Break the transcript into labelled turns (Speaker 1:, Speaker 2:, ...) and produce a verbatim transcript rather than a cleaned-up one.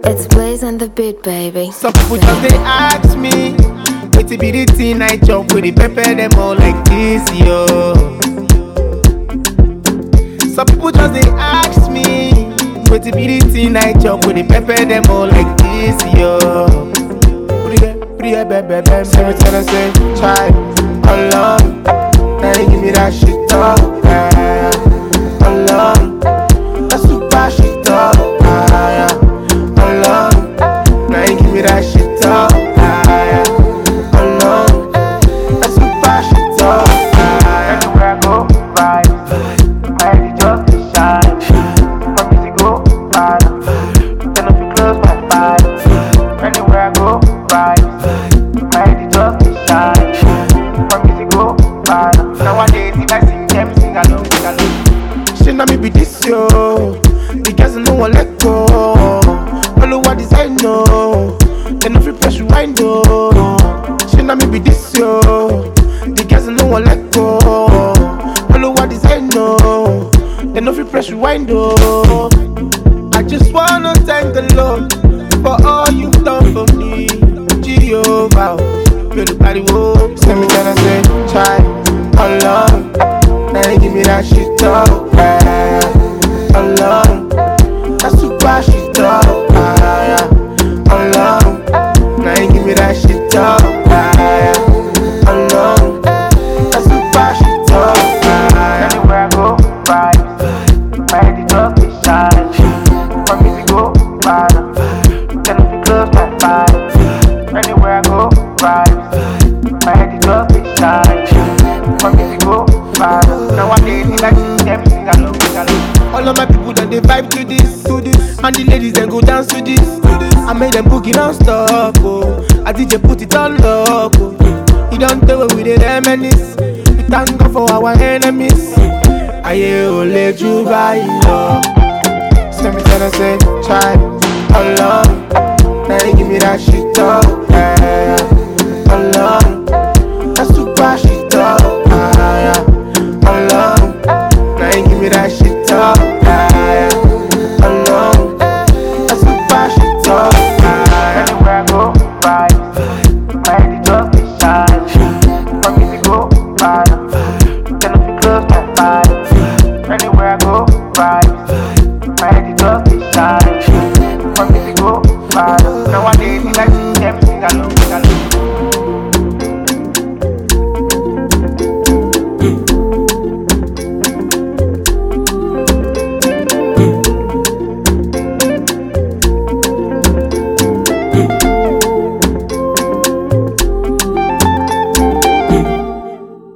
Speaker 1: It's Blaze and the beat, baby.
Speaker 2: Some people just they ask me, wait to be the teen I jump with the pepper them all like this, yo. Some people just they ask me, wait to be the teen I jump with the pepper them all like this, yo. Pretty, pretty, baby, baby. Every time I say, try, Allah, now you give me that shit up, yeah. Allah, that super shit up, yeah. Allah, now you give me that shit up, yeah. Allah, that super shit up, yeah. Anywhere I go, vibe, my head just to shine. My music go vibe, then if you close my vibe. Anywhere I go, vibe, my head just to shine. My music go vibe. Nowadays if I sing them, sing along, sing along. Shit na me be this yo, the girls no one let go. All of what I know, they no free press rewind though. Shit na me be this yo, the girls no one let go. All of what I know, they no free press rewind though. I just wanna thank the Lord for all you've done for me. Jehovah, you're the body whoa. Send me can I say, try, Allah, now you give me that shit up, yeah. Allah, that super shit up, yeah. Allah, now you give me that shit up, yeah. Allah, that super shit up, yeah. Anywhere I go, vibe, my head is just to shine. My music go vibe, then if you close my vibe. Anywhere I go, vibe, my head is just to shine. My music go vibe. Nowadays if I see them, sing along, sing along. All of my people that they vibe to this, to this, and the ladies then go dance to this, to this. I made them boogie non-stop, oh. I D J put it on lock, oh. You don't tell what we did reminisce. We thank God for our enemies. Aye, oh, let you buy love. Send me tell I say, try, Allah, now you give me that shit up, yeah. Allah, that super shit up, yeah. Allah, now you give me that shit up, yeah. Allah, that super shit up, yeah. Anywhere I go, vibe, my head is just to shine. My music go vibe, then if you close my vibe. Anywhere I go, vibe, my head is just to shine. My music go vibe. Nowadays if I see them, sing along, sing along.